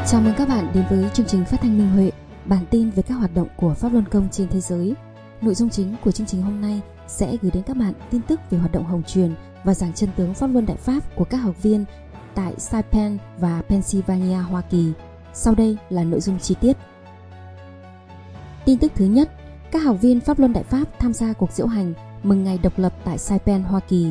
Chào mừng các bạn đến với chương trình phát thanh Minh Huệ, bản tin về các hoạt động của Pháp Luân Công trên thế giới. Nội dung chính của chương trình hôm nay sẽ gửi đến các bạn tin tức về hoạt động hồng truyền và giảng chân tướng Pháp Luân Đại Pháp của các học viên tại Saipan và Pennsylvania, Hoa Kỳ. Sau đây là nội dung chi tiết. Tin tức thứ nhất, các học viên Pháp Luân Đại Pháp tham gia cuộc diễu hành mừng ngày độc lập tại Saipan, Hoa Kỳ.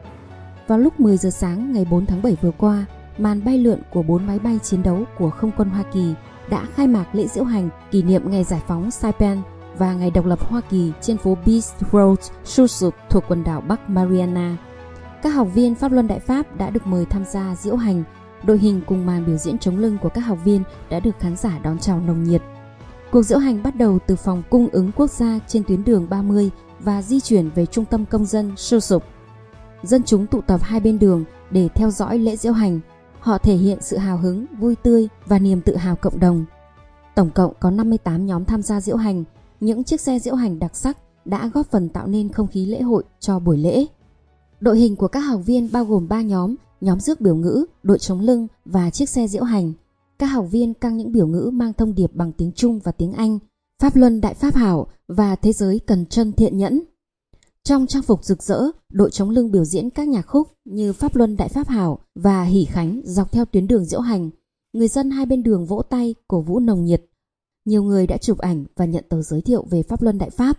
Vào lúc 10 giờ sáng ngày 4 tháng 7 vừa qua, màn bay lượn của 4 máy bay chiến đấu của Không quân Hoa Kỳ đã khai mạc lễ diễu hành kỷ niệm ngày giải phóng Saipan và ngày độc lập Hoa Kỳ trên phố Beach Road, Suisun thuộc quần đảo Bắc Mariana. Các học viên Pháp Luân Đại Pháp đã được mời tham gia diễu hành. Đội hình cùng màn biểu diễn chống lưng của các học viên đã được khán giả đón chào nồng nhiệt. Cuộc diễu hành bắt đầu từ phòng cung ứng quốc gia trên tuyến đường 30 và di chuyển về trung tâm công dân Suisun. Dân chúng tụ tập hai bên đường để theo dõi lễ diễu hành. Họ thể hiện sự hào hứng, vui tươi và niềm tự hào cộng đồng. Tổng cộng có 58 nhóm tham gia diễu hành. Những chiếc xe diễu hành đặc sắc đã góp phần tạo nên không khí lễ hội cho buổi lễ. Đội hình của các học viên bao gồm 3 nhóm rước biểu ngữ, đội chống lưng và chiếc xe diễu hành. Các học viên căng những biểu ngữ mang thông điệp bằng tiếng Trung và tiếng Anh, Pháp Luân Đại Pháp Hảo và thế giới cần trân thiện nhẫn. Trong trang phục rực rỡ, đội chống lưng biểu diễn các nhạc khúc như Pháp Luân Đại Pháp Hảo và Hỷ Khánh dọc theo tuyến đường diễu hành. Người dân hai bên đường vỗ tay, cổ vũ nồng nhiệt. Nhiều người đã chụp ảnh và nhận tờ giới thiệu về Pháp Luân Đại Pháp.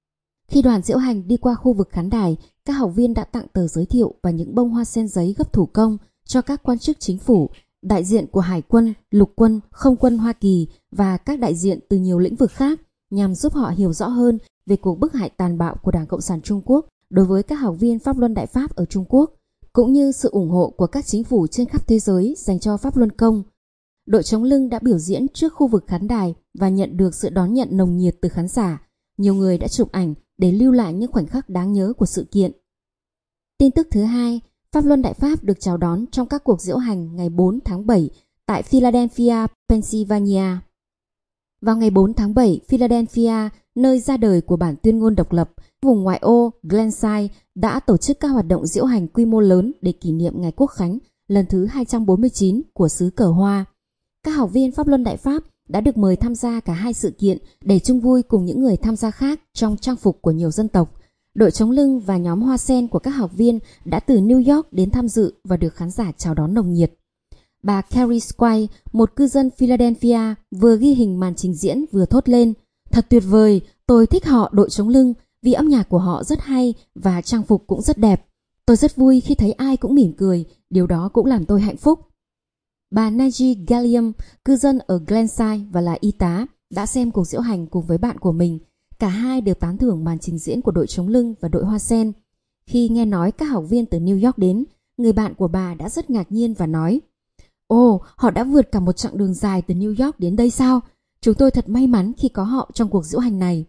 Khi đoàn diễu hành đi qua khu vực khán đài, các học viên đã tặng tờ giới thiệu và những bông hoa sen giấy gấp thủ công cho các quan chức chính phủ, đại diện của Hải quân, Lục quân, Không quân Hoa Kỳ và các đại diện từ nhiều lĩnh vực khác nhằm giúp họ hiểu rõ hơn về cuộc bức hại tàn bạo của Đảng Cộng sản Trung Quốc đối với các học viên Pháp Luân Đại Pháp ở Trung Quốc, cũng như sự ủng hộ của các chính phủ trên khắp thế giới dành cho Pháp Luân Công. Đội chống lưng đã biểu diễn trước khu vực khán đài và nhận được sự đón nhận nồng nhiệt từ khán giả. Nhiều người đã chụp ảnh để lưu lại những khoảnh khắc đáng nhớ của sự kiện. Tin tức thứ hai, Pháp Luân Đại Pháp được chào đón trong các cuộc diễu hành ngày 4 tháng 7 tại Philadelphia, Pennsylvania. Vào ngày 4 tháng 7, Philadelphia, nơi ra đời của bản tuyên ngôn độc lập, vùng ngoại ô Glenside đã tổ chức các hoạt động diễu hành quy mô lớn để kỷ niệm ngày Quốc khánh lần thứ 249 của xứ cờ Hoa. Các học viên Pháp Luân Đại Pháp đã được mời tham gia cả hai sự kiện để chung vui cùng những người tham gia khác trong trang phục của nhiều dân tộc. Đội chống lưng và nhóm hoa sen của các học viên đã từ New York đến tham dự và được khán giả chào đón nồng nhiệt. Bà Carrie Squay, một cư dân Philadelphia, vừa ghi hình màn trình diễn vừa thốt lên: "Thật tuyệt vời, tôi thích họ đội chống lưng vì âm nhạc của họ rất hay và trang phục cũng rất đẹp. Tôi rất vui khi thấy ai cũng mỉm cười, điều đó cũng làm tôi hạnh phúc." Bà Naji Gallium, cư dân ở Glenside và là y tá, đã xem cuộc diễu hành cùng với bạn của mình. Cả hai đều tán thưởng màn trình diễn của đội chống lưng và đội hoa sen. Khi nghe nói các học viên từ New York đến, người bạn của bà đã rất ngạc nhiên và nói: "Ồ, họ đã vượt cả một chặng đường dài từ New York đến đây sao? Chúng tôi thật may mắn khi có họ trong cuộc diễu hành này."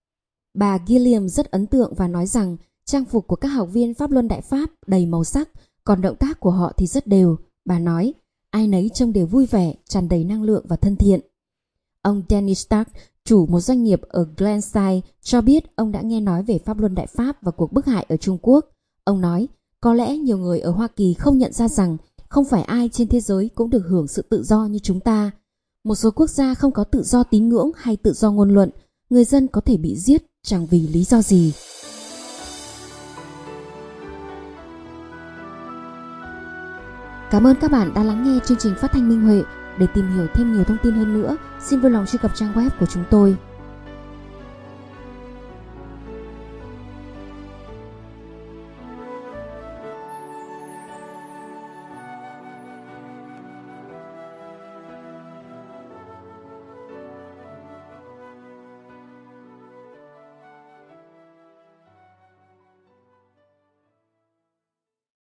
Bà Gilliam rất ấn tượng và nói rằng trang phục của các học viên Pháp Luân Đại Pháp đầy màu sắc, còn động tác của họ thì rất đều. Bà nói, ai nấy trông đều vui vẻ, tràn đầy năng lượng và thân thiện. Ông Danny Stark, chủ một doanh nghiệp ở Glenside, cho biết ông đã nghe nói về Pháp Luân Đại Pháp và cuộc bức hại ở Trung Quốc. Ông nói, có lẽ nhiều người ở Hoa Kỳ không nhận ra rằng không phải ai trên thế giới cũng được hưởng sự tự do như chúng ta. Một số quốc gia không có tự do tín ngưỡng hay tự do ngôn luận, người dân có thể bị giết chẳng vì lý do gì. Cảm ơn các bạn đã lắng nghe chương trình phát thanh Minh Huệ. Để tìm hiểu thêm nhiều thông tin hơn nữa, xin vui lòng truy cập trang web của chúng tôi.